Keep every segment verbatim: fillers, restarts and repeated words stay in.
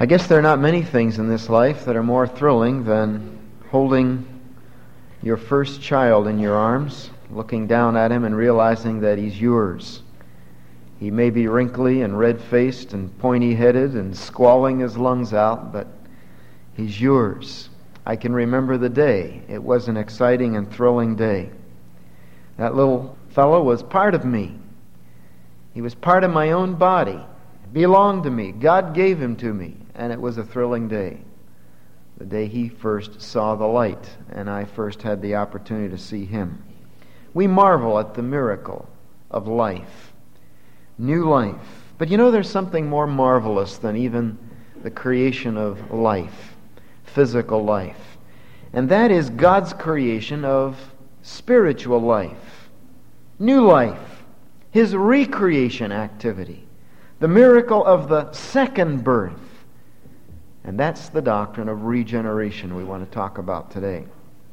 I guess there are not many things in this life that are more thrilling than holding your first child in your arms, looking down at him and realizing that he's yours. He may be wrinkly and red-faced and pointy-headed and squalling his lungs out, but he's yours. I can remember the day. It was an exciting and thrilling day. That little fellow was part of me. He was part of my own body. It belonged to me. God gave him to me. And it was a thrilling day. The day he first saw the light, and I first had the opportunity to see him. We marvel at the miracle of life. New life. But you know, there's something more marvelous than even the creation of life, physical life. And that is God's creation of spiritual life, new life, His recreation activity, the miracle of the second birth. And that's the doctrine of regeneration we want to talk about today.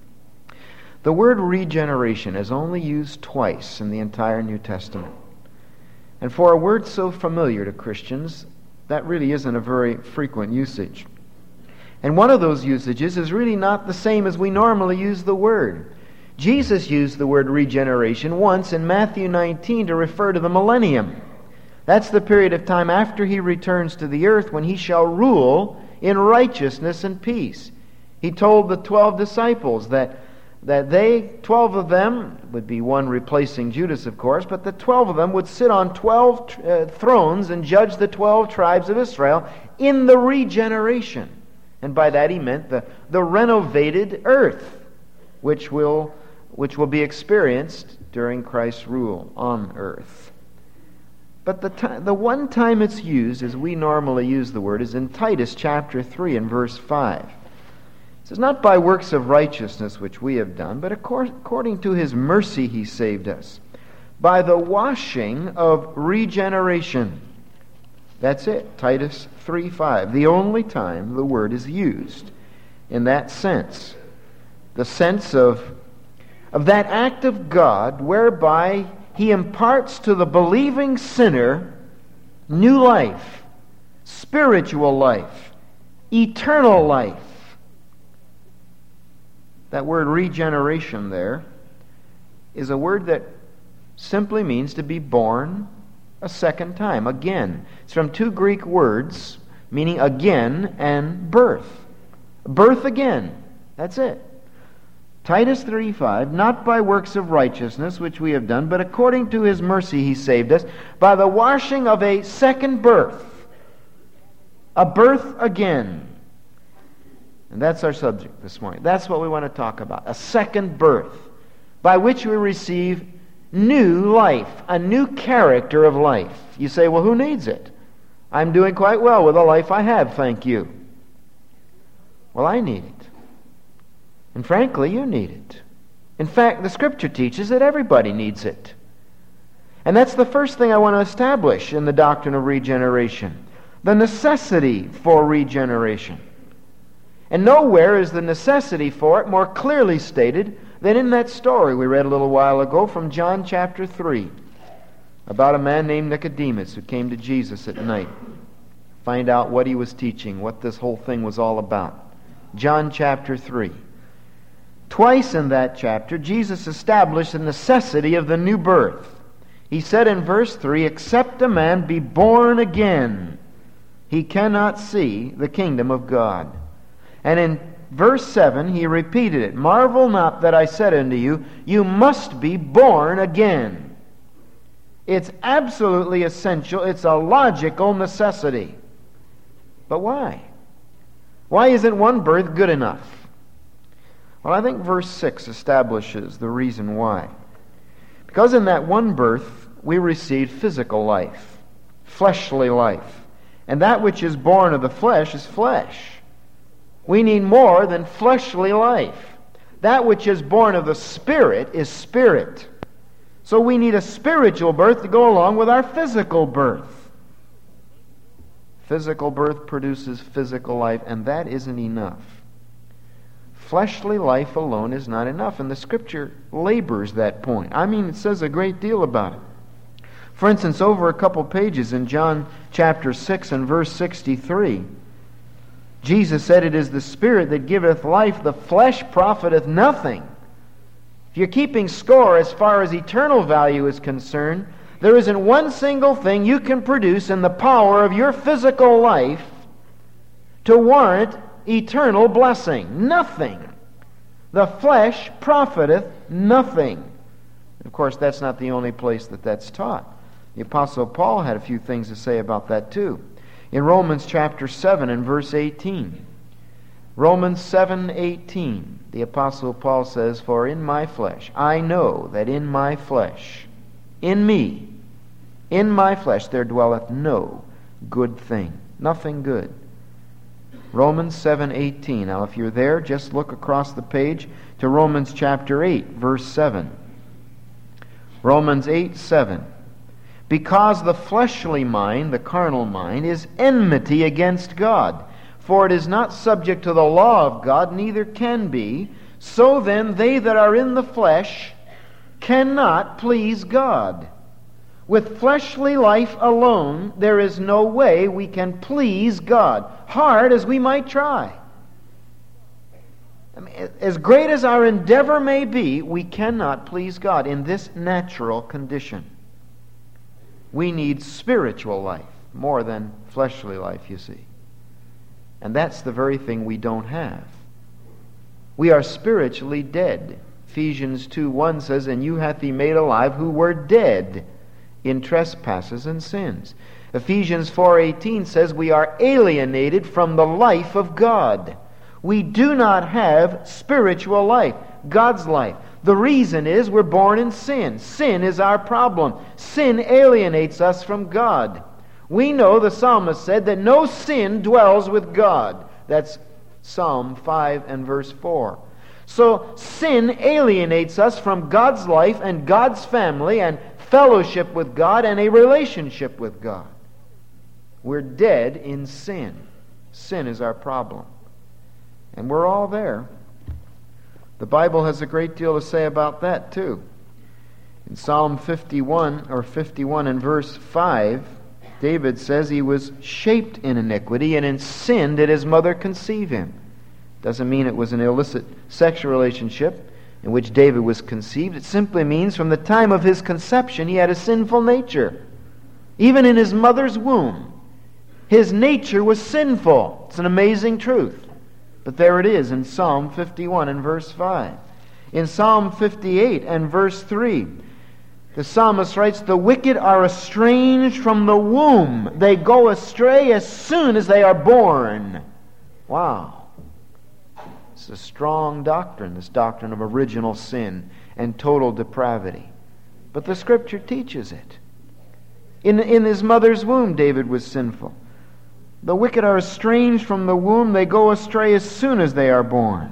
The word regeneration is only used twice in the entire New Testament. And for a word so familiar to Christians, that really isn't a very frequent usage. And one of those usages is really not the same as we normally use the word. Jesus used the word regeneration once in Matthew nineteen to refer to the millennium. That's the period of time after He returns to the earth when He shall rule in righteousness and peace. He told the twelve disciples that, that they, twelve of them, would be one replacing Judas, of course, but the twelve of them would sit on twelve uh, thrones and judge the twelve tribes of Israel in the regeneration. And by that He meant the, the renovated earth, which will, which will be experienced during Christ's rule on earth. But the, t- the one time it's used, as we normally use the word, is in Titus chapter three and verse five. It says, "Not by works of righteousness which we have done, but according to His mercy He saved us, by the washing of regeneration." That's it, Titus three five. The only time the word is used in that sense. The sense of, of that act of God whereby He imparts to the believing sinner new life, spiritual life, eternal life. That word regeneration there is a word that simply means to be born a second time, again. It's from two Greek words meaning again and birth. Birth again. That's it. Titus three five, "Not by works of righteousness which we have done, but according to His mercy He saved us, by the washing of a second birth." A birth again. And that's our subject this morning. That's what we want to talk about. A second birth, by which we receive new life, a new character of life. You say, well, who needs it? I'm doing quite well with the life I have, thank you. Well, I need it. And frankly, you need it. In fact, the Scripture teaches that everybody needs it. And that's the first thing I want to establish in the doctrine of regeneration. The necessity for regeneration. And nowhere is the necessity for it more clearly stated than in that story we read a little while ago from John chapter three about a man named Nicodemus who came to Jesus at night. Find out what he was teaching, what this whole thing was all about. John chapter three. Twice in that chapter, Jesus established the necessity of the new birth. He said in verse three, "Except a man be born again, he cannot see the kingdom of God." And in verse seven, He repeated it, "Marvel not that I said unto you, you must be born again." It's absolutely essential. It's a logical necessity. But why? Why isn't one birth good enough? Well, I think verse six establishes the reason why. Because in that one birth, we receive physical life, fleshly life. And that which is born of the flesh is flesh. We need more than fleshly life. That which is born of the Spirit is spirit. So we need a spiritual birth to go along with our physical birth. Physical birth produces physical life, and that isn't enough. Fleshly life alone is not enough, and the Scripture labors that point. I mean, it says a great deal about it. For instance, over a couple pages in John chapter six and verse sixty-three, Jesus said, "It is the Spirit that giveth life, the flesh profiteth nothing." If you're keeping score as far as eternal value is concerned, there isn't one single thing you can produce in the power of your physical life to warrant eternal blessing. Nothing. The flesh profiteth nothing. Of course, that's not the only place that that's taught. The Apostle Paul had a few things to say about that too. In Romans chapter seven and verse eighteen. Romans seven eighteen, the Apostle Paul says, "For in my flesh, I know that in my flesh, in me, in my flesh there dwelleth no good thing." Nothing good. Romans seven eighteen. Now if you're there, just look across the page to Romans chapter eight, verse seven. Romans eight seven. "Because the fleshly mind, the carnal mind, is enmity against God. For it is not subject to the law of God, neither can be. So then they that are in the flesh cannot please God." With fleshly life alone, there is no way we can please God, hard as we might try. I mean, as great as our endeavor may be, we cannot please God in this natural condition. We need spiritual life more than fleshly life, you see. And that's the very thing we don't have. We are spiritually dead. Ephesians two one says, "And you hath he made alive who were dead in trespasses and sins." Ephesians four eighteen says we are alienated from the life of God. We do not have spiritual life, God's life. The reason is we're born in sin. Sin is our problem. Sin alienates us from God. We know the psalmist said that no sin dwells with God. That's Psalm five and verse four. So sin alienates us from God's life and God's family and fellowship with God and a relationship with God. We're dead in sin. Sin is our problem. And we're all there. The Bible has a great deal to say about that too. In Psalm fifty-one, or fifty-one and verse five, David says he was shaped in iniquity, and in sin did his mother conceive him. Doesn't mean it was an illicit sexual relationship in which David was conceived. It simply means from the time of his conception he had a sinful nature. Even in his mother's womb, his nature was sinful. It's an amazing truth. But there it is in Psalm fifty-one and verse five. In Psalm fifty-eight and verse three, the psalmist writes, "The wicked are estranged from the womb. They go astray as soon as they are born." Wow. It's a strong doctrine, this doctrine of original sin and total depravity. But the Scripture teaches it. In, in his mother's womb, David was sinful. The wicked are estranged from the womb. They go astray as soon as they are born.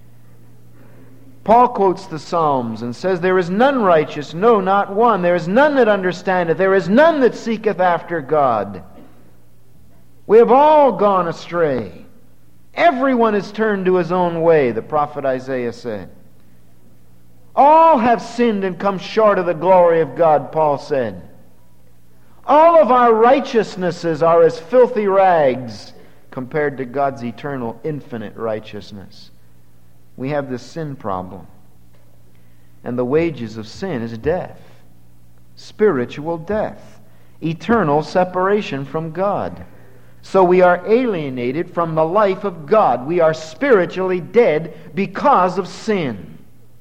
Paul quotes the Psalms and says, "There is none righteous, no, not one. There is none that understandeth. There is none that seeketh after God. We have all gone astray. Everyone is turned to his own way," the prophet Isaiah said. "All have sinned and come short of the glory of God," Paul said. "All of our righteousnesses are as filthy rags compared to God's eternal, infinite righteousness." We have this sin problem. And the wages of sin is death. Spiritual death. Eternal separation from God. So we are alienated from the life of God. We are spiritually dead because of sin.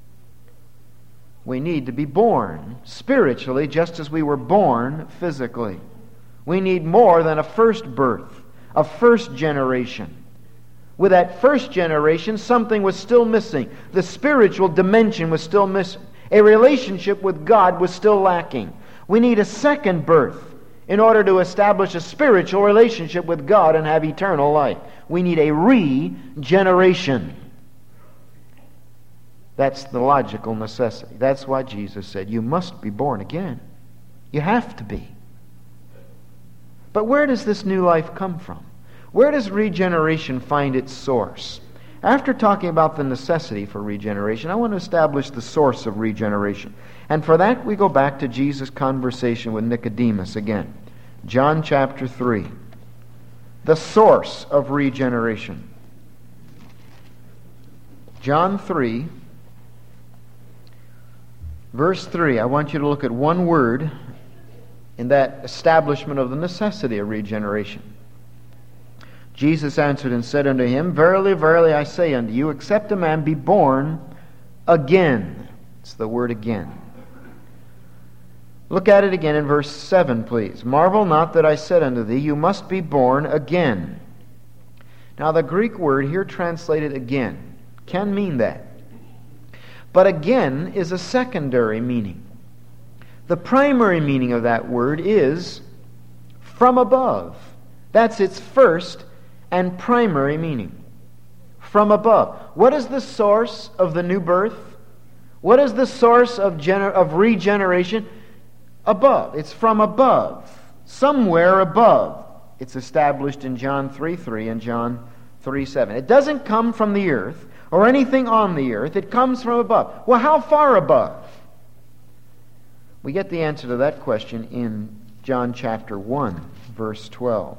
We need to be born spiritually just as we were born physically. We need more than a first birth, a first generation. With that first generation, something was still missing. The spiritual dimension was still missing. A relationship with God was still lacking. We need a second birth in order to establish a spiritual relationship with God and have eternal life. We need a regeneration. That's the logical necessity. That's why Jesus said, you must be born again. You have to be. But where does this new life come from? Where does regeneration find its source? After talking about the necessity for regeneration, I want to establish the source of regeneration. And for that, we go back to Jesus' conversation with Nicodemus again. John chapter three. the source of regeneration. John three, verse three. I want you to look at one word in that establishment of the necessity of regeneration. Jesus answered and said unto him, Verily, verily, I say unto you, except a man be born again. It's the word again. Look at it again in verse seven, please. Marvel not that I said unto thee, you must be born again. Now the Greek word here translated again can mean that. But again is a secondary meaning. The primary meaning of that word is from above. That's its first and primary meaning. From above. What is the source of the new birth? What is the source of, gener- of regeneration? Above. It's from above. Somewhere above. It's established in John three three and John three seven. It doesn't come from the earth or anything on the earth. It comes from above. Well, how far above? We get the answer to that question in John chapter one, verse twelve.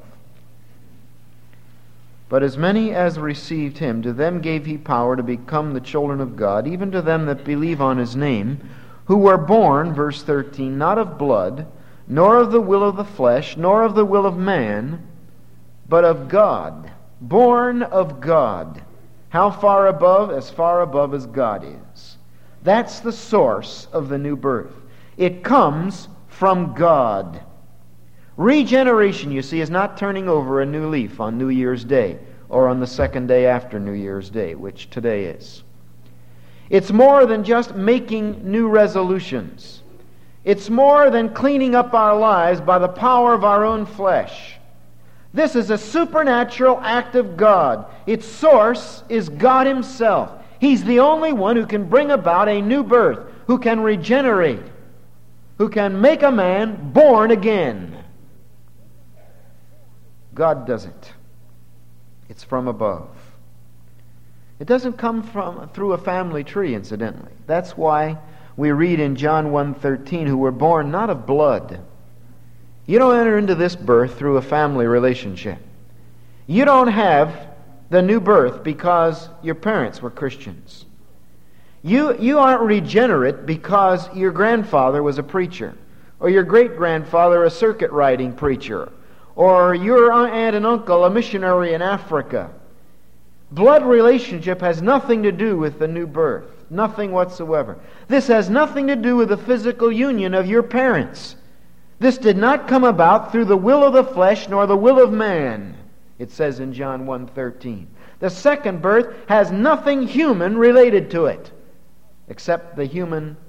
But as many as received him, to them gave he power to become the children of God, even to them that believe on his name, who were born, verse thirteen, not of blood, nor of the will of the flesh, nor of the will of man, but of God. Born of God. How far above? As far above as God is. That's the source of the new birth. It comes from God. Regeneration, you see, is not turning over a new leaf on New Year's Day or on the second day after New Year's Day, which today is. It's more than just making new resolutions. It's more than cleaning up our lives by the power of our own flesh. This is a supernatural act of God. Its source is God Himself. He's the only one who can bring about a new birth, who can regenerate, who can make a man born again. God does it. It's from above. It doesn't come from through a family tree, incidentally. That's why we read in John one thirteen, who were born not of blood. You don't enter into this birth through a family relationship. You don't have the new birth because your parents were Christians. You, you aren't regenerate because your grandfather was a preacher, or your great-grandfather a circuit-riding preacher, or your aunt and uncle a missionary in Africa. Blood relationship has nothing to do with the new birth. Nothing whatsoever. This has nothing to do with the physical union of your parents. This did not come about through the will of the flesh nor the will of man, it says in John one thirteen. The second birth has nothing human related to it, except the human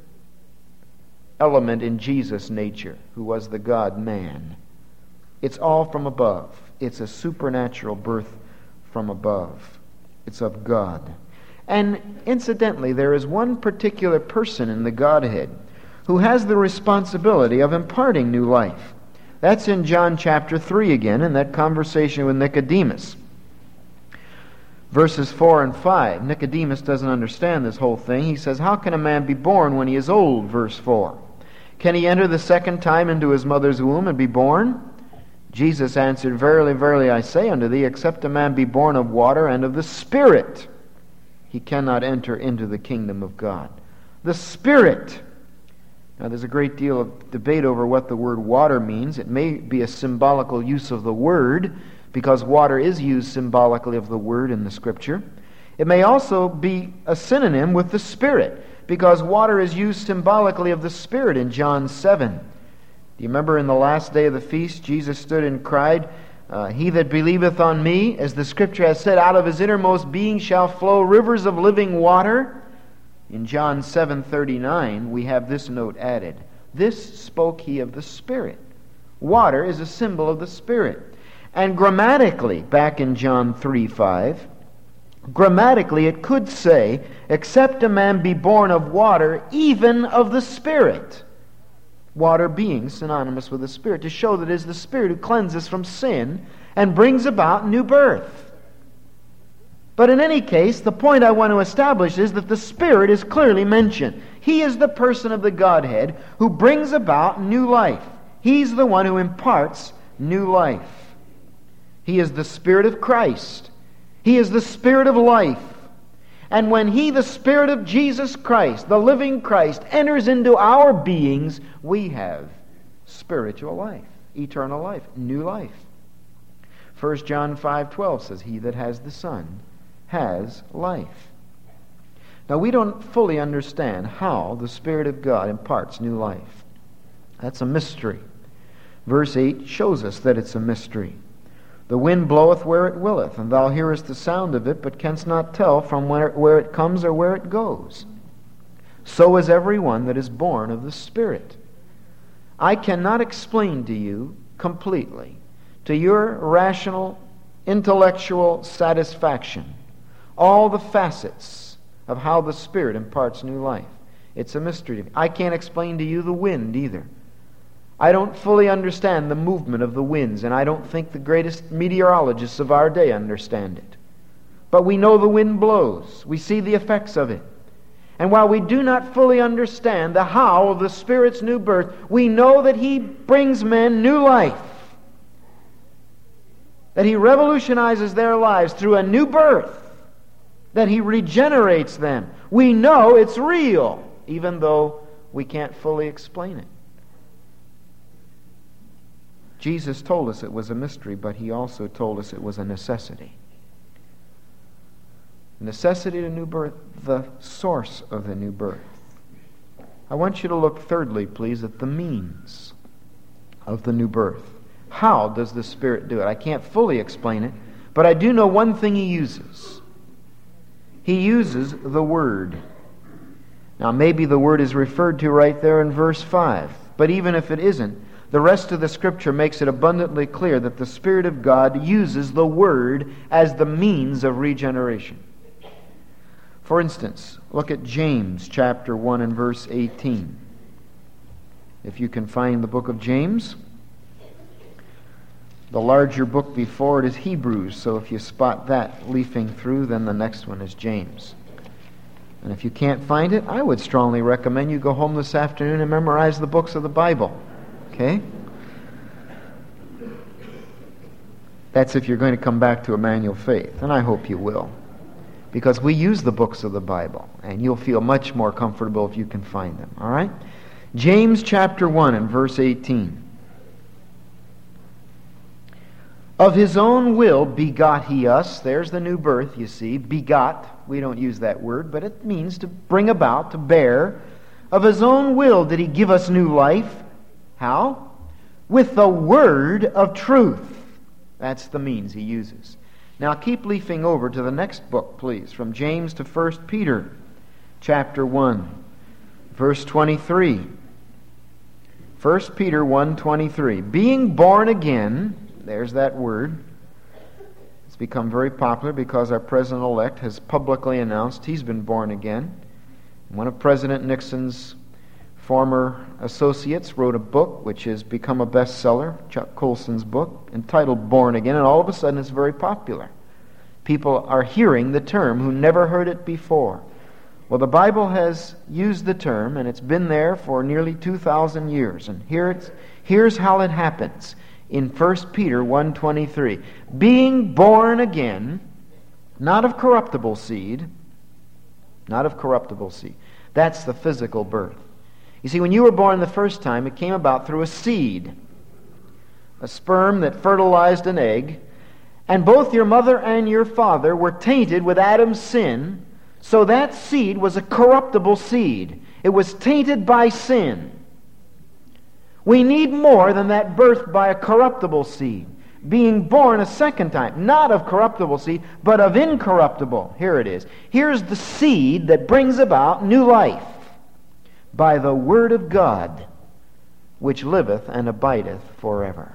element in Jesus' nature, who was the God-man. It's all from above. It's a supernatural birth from above. It's of God. And incidentally, there is one particular person in the Godhead who has the responsibility of imparting new life. That's in John chapter three again, in that conversation with Nicodemus. Verses four and five. Nicodemus doesn't understand this whole thing. He says, how can a man be born when he is old? Verse four. Can he enter the second time into his mother's womb and be born? Jesus answered, Verily, verily, I say unto thee, except a man be born of water and of the Spirit, he cannot enter into the kingdom of God. The Spirit. Now, there's a great deal of debate over what the word water means. It may be a symbolical use of the word, because water is used symbolically of the word in the Scripture. It may also be a synonym with the Spirit, because water is used symbolically of the Spirit in John seven. Do you remember in the last day of the feast, Jesus stood and cried, uh, He that believeth on me, as the Scripture has said, out of his innermost being shall flow rivers of living water. In John seven thirty-nine, we have this note added. This spoke he of the Spirit. Water is a symbol of the Spirit. And grammatically, back in John three five, grammatically it could say, except a man be born of water, even of the Spirit. Water being synonymous with the Spirit, to show that it is the Spirit who cleanses from sin and brings about new birth. But in any case, the point I want to establish is that the Spirit is clearly mentioned. He is the person of the Godhead who brings about new life. He's the one who imparts new life. He is the Spirit of Christ. He is the Spirit of life. And when He, the Spirit of Jesus Christ, the living Christ, enters into our beings, we have spiritual life, eternal life, new life. First John five twelve says, He that has the Son has life. Now, we don't fully understand how the Spirit of God imparts new life. That's a mystery. Verse eight shows us that it's a mystery. The wind bloweth where it willeth, and thou hearest the sound of it, but canst not tell from where, where it comes or where it goes. So is every one that is born of the Spirit. I cannot explain to you completely, to your rational, intellectual satisfaction, all the facets of how the Spirit imparts new life. It's a mystery to me. I can't explain to you the wind either. I don't fully understand the movement of the winds, and I don't think the greatest meteorologists of our day understand it. But we know the wind blows. We see the effects of it. And while we do not fully understand the how of the Spirit's new birth, we know that He brings men new life. That He revolutionizes their lives through a new birth. That He regenerates them. We know it's real, even though we can't fully explain it. Jesus told us it was a mystery, but He also told us it was a necessity. Necessity to new birth, the source of the new birth. I want you to look thirdly, please, at the means of the new birth. How does the Spirit do it? I can't fully explain it, but I do know one thing He uses. He uses the Word. Now, maybe the Word is referred to right there in verse five, but even if it isn't, the rest of the Scripture makes it abundantly clear that the Spirit of God uses the Word as the means of regeneration. For instance, look at James chapter one and verse eighteen. If you can find the book of James. The larger book before it is Hebrews, so if you spot that leafing through, then the next one is James. And if you can't find it, I would strongly recommend you go home this afternoon and memorize the books of the Bible. Okay? That's if you're going to come back to Emmanuel Faith, and I hope you will. Because we use the books of the Bible, and you'll feel much more comfortable if you can find them. All right? James chapter one and verse eighteen. Of His own will begot He us. There's the new birth, you see. Begot. We don't use that word, but it means to bring about, to bear. Of His own will did He give us new life. How? With the word of truth. That's the means He uses. Now keep leafing over to the next book, please, from James to First Peter, chapter one, verse twenty-three. First Peter one twenty-three. Being born again, there's that word. It's become very popular because our President-elect has publicly announced he's been born again. One of President Nixon's former associates wrote a book which has become a bestseller, Chuck Colson's book, entitled Born Again, and all of a sudden it's very popular. People are hearing the term who never heard it before. Well, the Bible has used the term, and it's been there for nearly two thousand years. And here it's, here's how it happens in First Peter one twenty-three. Being born again, not of corruptible seed, not of corruptible seed. That's the physical birth. You see, when you were born the first time, it came about through a seed, a sperm that fertilized an egg, and both your mother and your father were tainted with Adam's sin, so that seed was a corruptible seed. It was tainted by sin. We need more than that birth by a corruptible seed. Being born a second time, not of corruptible seed, but of incorruptible. Here it is. Here's the seed that brings about new life. By the word of God, which liveth and abideth forever.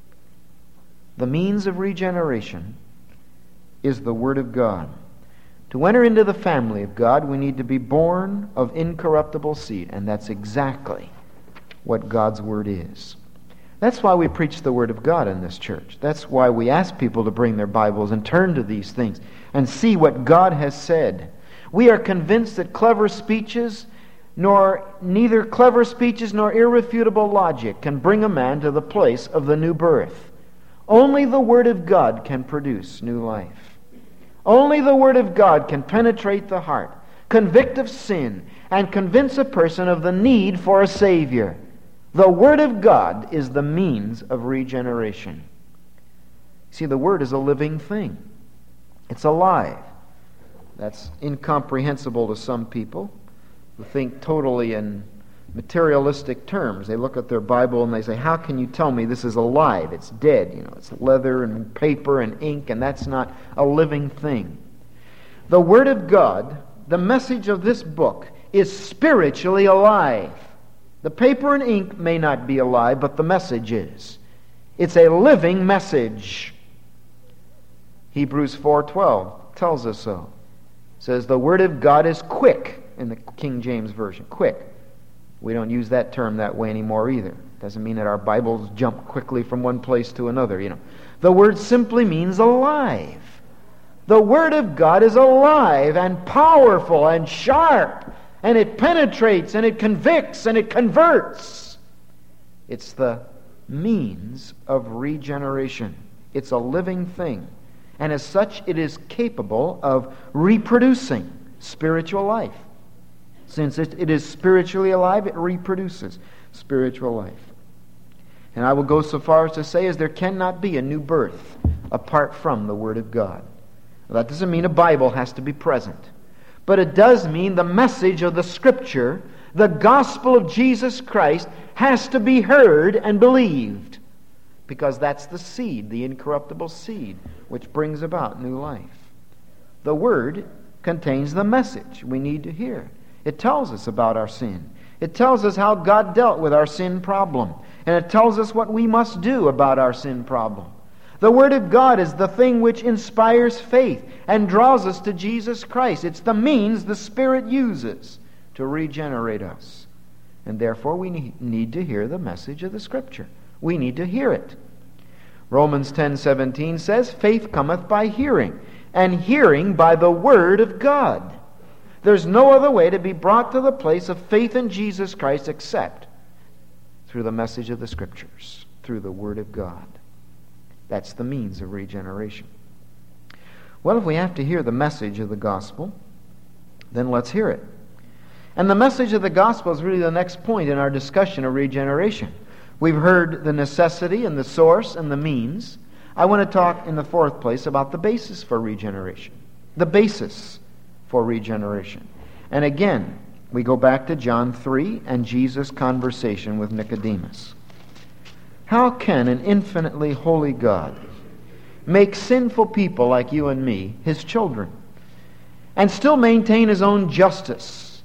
The means of regeneration is the word of God. To enter into the family of God, we need to be born of incorruptible seed, and that's exactly what God's word is. That's why we preach the word of God in this church. That's why we ask people to bring their Bibles and turn to these things and see what God has said. We are convinced that clever speeches nor neither clever speeches nor irrefutable logic can bring a man to the place of the new birth. Only the Word of God can produce new life. Only the Word of God can penetrate the heart, convict of sin, and convince a person of the need for a Savior. The Word of God is the means of regeneration. See, the Word is a living thing. It's alive. That's incomprehensible to some people who think totally in materialistic terms. They look at their Bible and they say, how can you tell me this is alive? It's dead. You know, it's leather and paper and ink, and that's not a living thing. The Word of God, the message of this book, is spiritually alive. The paper and ink may not be alive, but the message is. It's a living message. Hebrews four twelve tells us so. It says the Word of God is quick in the King James Version. Quick. We don't use that term that way anymore either. Doesn't mean that our Bibles jump quickly from one place to another, you know. The word simply means alive. The Word of God is alive and powerful and sharp, and it penetrates and it convicts and it converts. It's the means of regeneration. It's a living thing. And as such, it is capable of reproducing spiritual life. Since it, it is spiritually alive, it reproduces spiritual life. And I will go so far as to say as there cannot be a new birth apart from the Word of God. Now, that doesn't mean a Bible has to be present. But it does mean the message of the Scripture, the gospel of Jesus Christ, has to be heard and believed. Because that's the seed, the incorruptible seed, which brings about new life. The Word contains the message we need to hear. It tells us about our sin. It tells us how God dealt with our sin problem. And it tells us what we must do about our sin problem. The Word of God is the thing which inspires faith and draws us to Jesus Christ. It's the means the Spirit uses to regenerate us. And therefore we need to hear the message of the Scripture. We need to hear it. Romans ten seventeen says, faith cometh by hearing, and hearing by the Word of God. There's no other way to be brought to the place of faith in Jesus Christ except through the message of the Scriptures, through the Word of God. That's the means of regeneration. Well, if we have to hear the message of the gospel, then let's hear it. And the message of the gospel is really the next point in our discussion of regeneration. We've heard the necessity and the source and the means. I want to talk in the fourth place about the basis for regeneration. The basis for regeneration. And again, we go back to John three and Jesus' conversation with Nicodemus. How can an infinitely holy God make sinful people like you and me His children and still maintain His own justice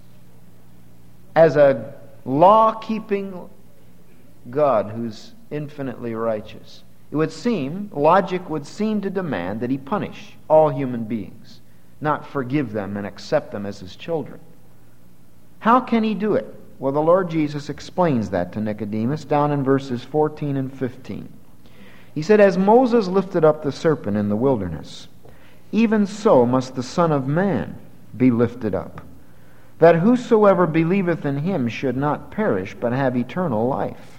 as a law-keeping God who's infinitely righteous? It would seem, logic would seem to demand that He punish all human beings, not forgive them and accept them as His children. How can He do it? Well, the Lord Jesus explains that to Nicodemus down in verses fourteen and fifteen. He said, as Moses lifted up the serpent in the wilderness, even so must the Son of Man be lifted up, that whosoever believeth in Him should not perish, but have eternal life.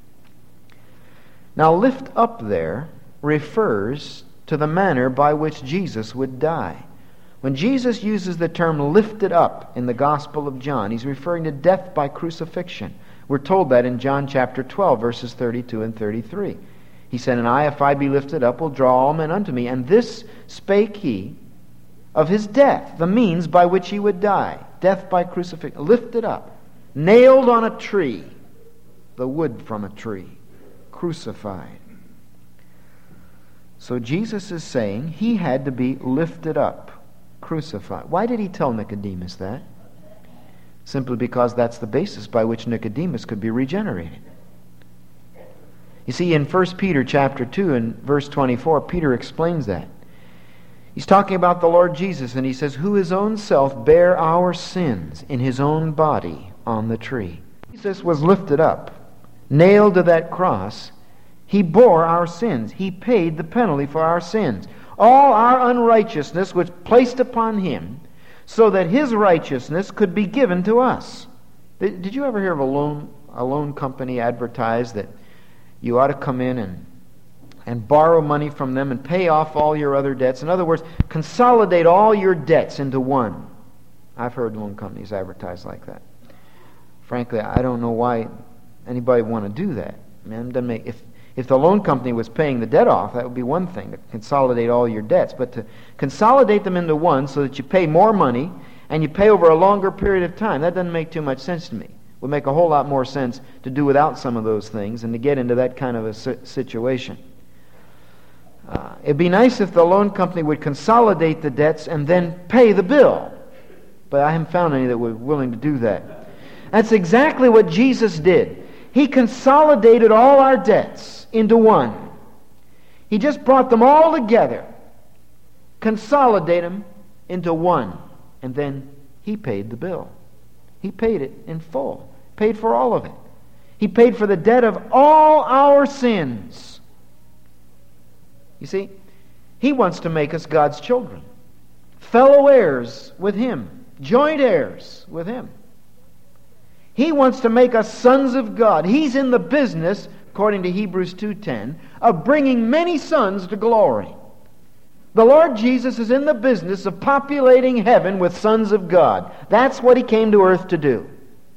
Now, lift up there refers to the manner by which Jesus would die. When Jesus uses the term lifted up in the Gospel of John, He's referring to death by crucifixion. We're told that in John chapter twelve, verses thirty-two and thirty-three. He said, and I, if I be lifted up, will draw all men unto me. And this spake He of His death, the means by which He would die. Death by crucifixion. Lifted up. Nailed on a tree. The wood from a tree. Crucified. So Jesus is saying He had to be lifted up. Crucified. Why did He tell Nicodemus that? Simply because that's the basis by which Nicodemus could be regenerated. You see, in First Peter chapter two and verse twenty-four, Peter explains that. He's talking about the Lord Jesus, and he says, who His own self bare our sins in His own body on the tree. Jesus was lifted up, nailed to that cross. He bore our sins. He paid the penalty for our sins. All our unrighteousness was placed upon Him so that His righteousness could be given to us. Did you ever hear of a loan, a loan company advertise that you ought to come in and and borrow money from them and pay off all your other debts. In other words, consolidate all your debts into one. I've heard loan companies advertise like that. Frankly, I don't know why anybody would want to do that. I mean, it doesn't make, if, if the loan company was paying the debt off, that would be one thing, to consolidate all your debts. But to consolidate them into one so that you pay more money and you pay over a longer period of time, that doesn't make too much sense to me. It would make a whole lot more sense to do without some of those things and to get into that kind of a situation. Uh, it'd be nice if the loan company would consolidate the debts and then pay the bill. But I haven't found any that were willing to do that. That's exactly what Jesus did. He consolidated all our debts into one. He just brought them all together, consolidate them into one, and then He paid the bill. He paid it in full. Paid for all of it. He paid for the debt of all our sins. You see, He wants to make us God's children, fellow heirs with Him, joint heirs with Him. He wants to make us sons of God. He's in the business, according to Hebrews two ten, of bringing many sons to glory. The Lord Jesus is in the business of populating heaven with sons of God. That's what He came to earth to do.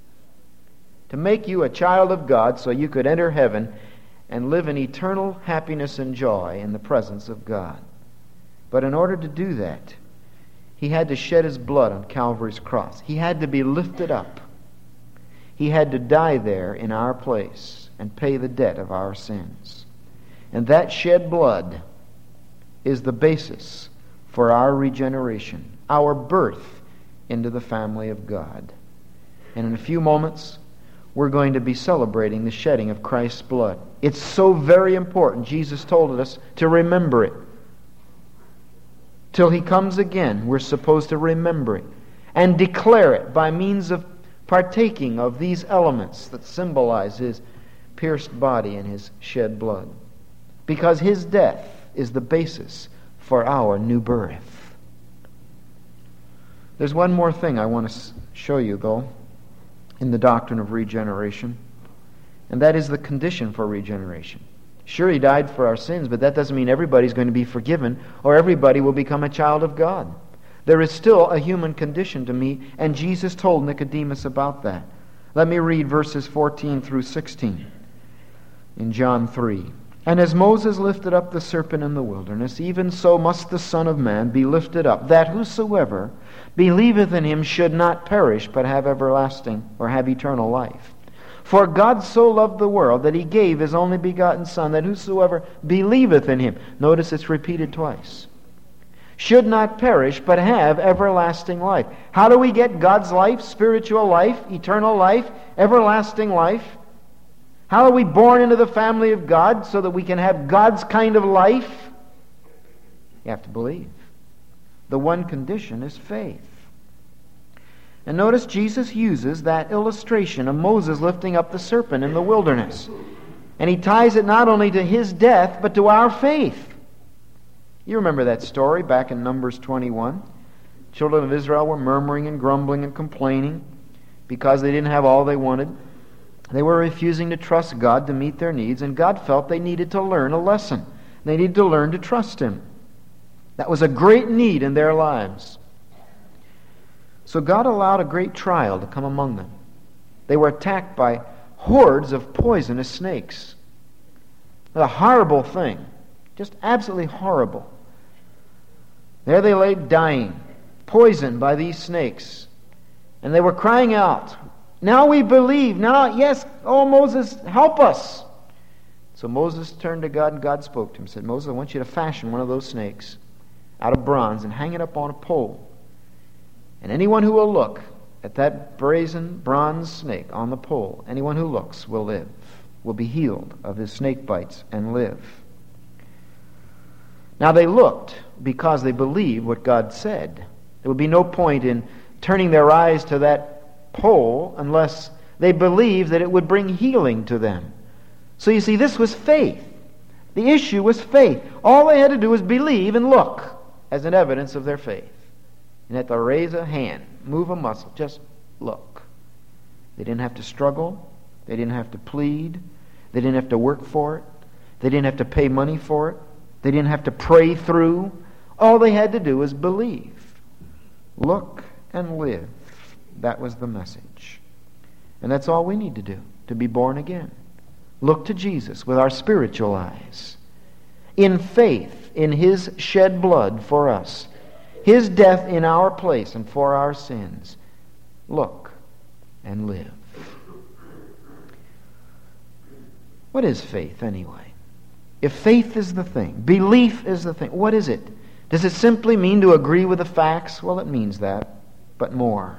To make you a child of God so you could enter heaven and live in eternal happiness and joy in the presence of God. But in order to do that, He had to shed His blood on Calvary's cross. He had to be lifted up. He had to die there in our place and pay the debt of our sins. And that shed blood is the basis for our regeneration, our birth into the family of God. And in a few moments, we're going to be celebrating the shedding of Christ's blood. It's so very important. Jesus told us to remember it. Till He comes again, we're supposed to remember it and declare it by means of partaking of these elements that symbolize His pierced body and His shed blood. Because His death is the basis for our new birth. There's one more thing I want to show you, though, in the doctrine of regeneration, and that is the condition for regeneration. Sure, He died for our sins, but that doesn't mean everybody's going to be forgiven or everybody will become a child of God. There is still a human condition to meet, and Jesus told Nicodemus about that. Let me read verses fourteen through sixteen in John three. And as Moses lifted up the serpent in the wilderness, even so must the Son of Man be lifted up, that whosoever believeth in Him should not perish, but have everlasting, or have eternal life. For God so loved the world that He gave His only begotten Son, that whosoever believeth in Him, notice it's repeated twice, should not perish, but have everlasting life. How do we get God's life, spiritual life, eternal life, everlasting life? How are we born into the family of God so that we can have God's kind of life? You have to believe. The one condition is faith. And notice Jesus uses that illustration of Moses lifting up the serpent in the wilderness. And He ties it not only to His death, but to our faith. You remember that story back in Numbers twenty-one. Children of Israel were murmuring and grumbling and complaining because they didn't have all they wanted. They were refusing to trust God to meet their needs, and God felt they needed to learn a lesson. They needed to learn to trust Him. That was a great need in their lives. So God allowed a great trial to come among them. They were attacked by hordes of poisonous snakes. A horrible thing. Just absolutely horrible. There they lay dying, poisoned by these snakes. And they were crying out, "Now we believe. Now, yes, oh Moses, help us." So Moses turned to God, and God spoke to him and said, "Moses, I want you to fashion one of those snakes out of bronze and hang it up on a pole. And anyone who will look at that brazen bronze snake on the pole, anyone who looks will live, will be healed of his snake bites and live." Now they looked because they believed what God said. There would be no point in turning their eyes to that pole unless they believed that it would bring healing to them. So you see, this was faith. The issue was faith. All they had to do was believe and look as an evidence of their faith. And have to raise a hand, move a muscle, just look. They didn't have to struggle. They didn't have to plead. They didn't have to work for it. They didn't have to pay money for it. They didn't have to pray through. All they had to do was believe. Look and live. That was the message. And that's all we need to do, to be born again. Look to Jesus with our spiritual eyes. In faith in His shed blood for us. His death in our place and for our sins. Look and live. What is faith anyway? If faith is the thing, belief is the thing, what is it? Does it simply mean to agree with the facts? Well, it means that, but more.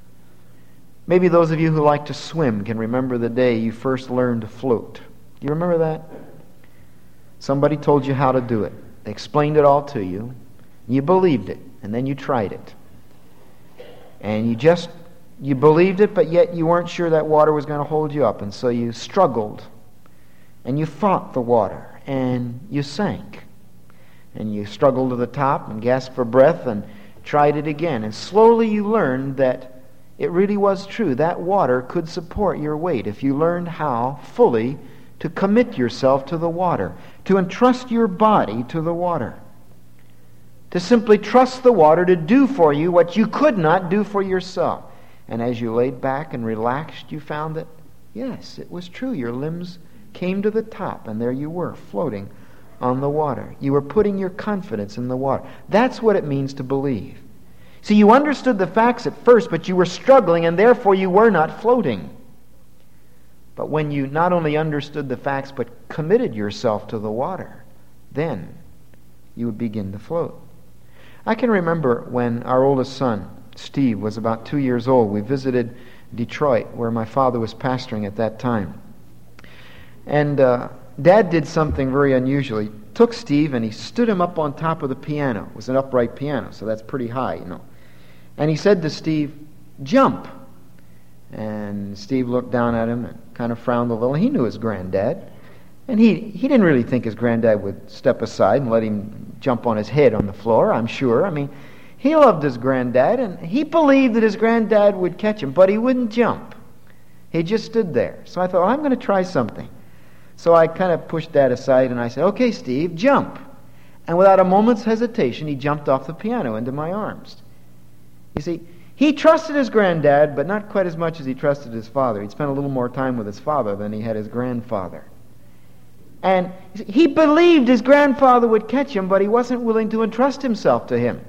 Maybe those of you who like to swim can remember the day you first learned to float. Do you remember that? Somebody told you how to do it. They explained it all to you. You believed it, and then you tried it. And you just, you believed it, but yet you weren't sure that water was going to hold you up, and so you struggled. And you fought the water, and you sank. And you struggled to the top and gasped for breath and tried it again. And slowly you learned that it really was true. That water could support your weight if you learned how fully to commit yourself to the water, to entrust your body to the water, to simply trust the water to do for you what you could not do for yourself. And as you laid back and relaxed, you found that, yes, it was true. Your limbs came to the top, and there you were, floating on the water. You were putting your confidence in the water. That's what it means to believe. See, you understood the facts at first, but you were struggling, and therefore you were not floating. But when you not only understood the facts, but committed yourself to the water, then you would begin to float. I can remember when our oldest son, Steve, was about two years old. We visited Detroit, where my father was pastoring at that time. And uh, Dad did something very unusual. He took Steve and he stood him up on top of the piano. It was an upright piano, so that's pretty high, you know. And he said to Steve, "Jump." And Steve looked down at him and kind of frowned a little. He knew his granddad. And he, he didn't really think his granddad would step aside and let him jump on his head on the floor, I'm sure. I mean, he loved his granddad, and he believed that his granddad would catch him, but he wouldn't jump. He just stood there. So I thought, well, I'm going to try something. So I kind of pushed Dad aside, and I said, "Okay, Steve, jump." And without a moment's hesitation, he jumped off the piano into my arms. You see, he trusted his granddad, but not quite as much as he trusted his father. He'd spent a little more time with his father than he had his grandfather. And he believed his grandfather would catch him, but he wasn't willing to entrust himself to him.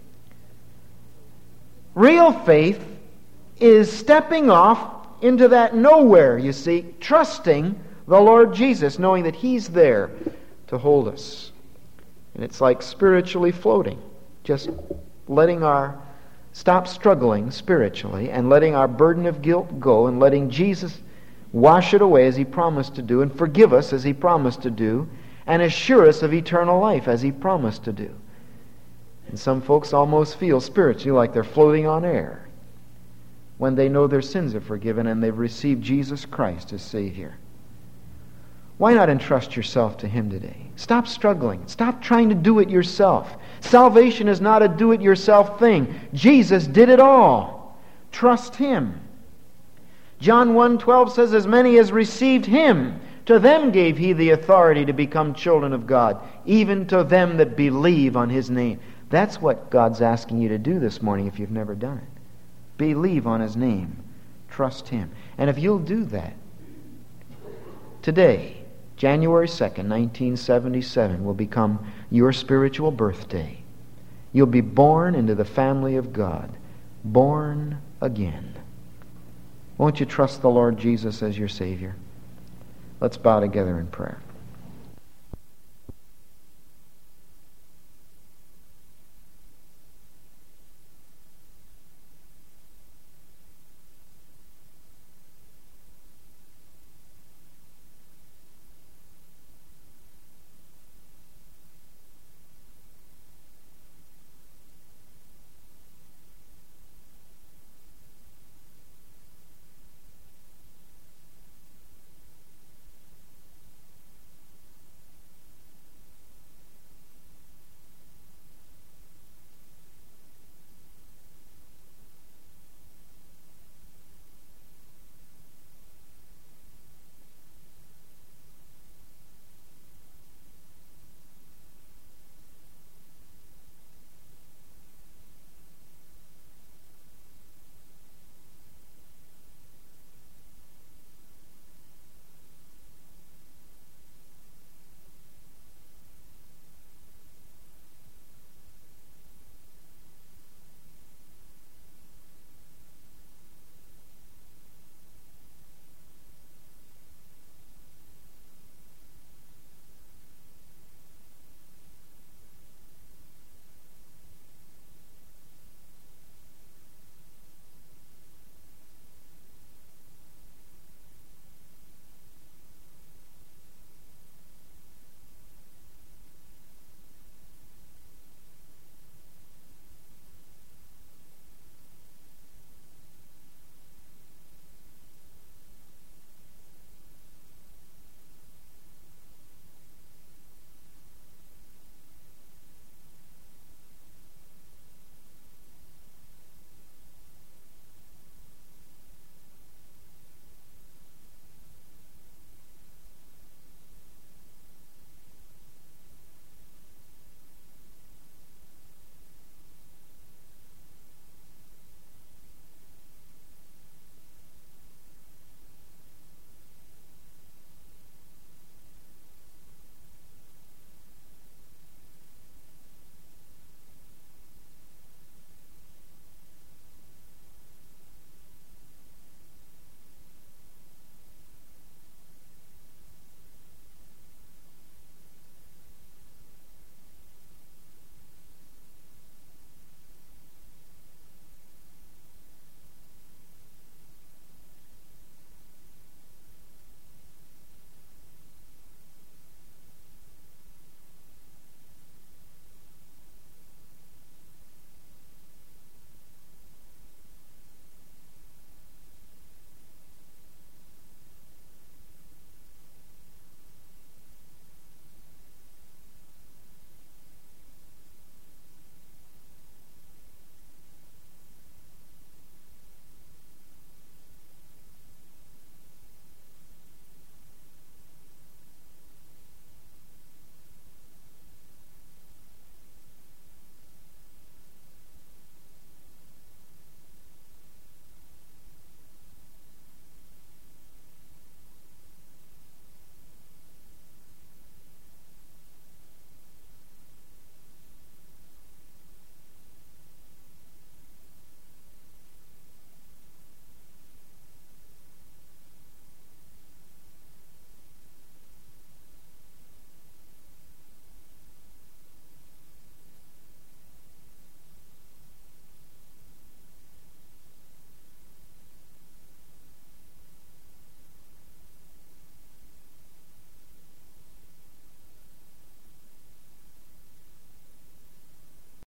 Real faith is stepping off into that nowhere, you see, trusting the Lord Jesus, knowing that He's there to hold us. And it's like spiritually floating, just letting our, stop struggling spiritually and letting our burden of guilt go and letting Jesus wash it away as He promised to do and forgive us as He promised to do and assure us of eternal life as He promised to do. And some folks almost feel spiritually like they're floating on air when they know their sins are forgiven and they've received Jesus Christ as Savior. Why not entrust yourself to Him today? Stop struggling. Stop trying to do it yourself. Salvation is not a do-it-yourself thing. Jesus did it all. Trust Him. John one twelve says, "As many as received Him, to them gave He the authority to become children of God, even to them that believe on His name." That's what God's asking you to do this morning if you've never done it. Believe on His name. Trust Him. And if you'll do that, today, January second, nineteen seventy-seven, will become your spiritual birthday. You'll be born into the family of God. Born again. Won't you trust the Lord Jesus as your Savior? Let's bow together in prayer.